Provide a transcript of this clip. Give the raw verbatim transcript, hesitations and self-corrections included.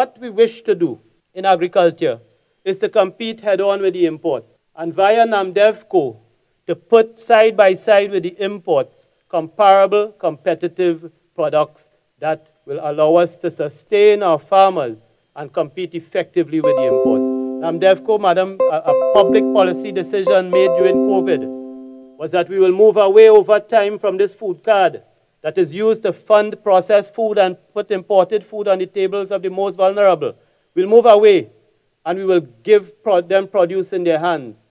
What we wish to do in agriculture is to compete head-on with the imports, and via NAMDEVCO to put side by side with the imports comparable, competitive products that will allow us to sustain our farmers and compete effectively with the imports. NAMDEVCO, Madam, a, a public policy decision made during COVID was that we will move away over time from this food card that is used to fund processed food and put imported food on the tables of the most vulnerable. We'll move away, and we will give pro them produce in their hands.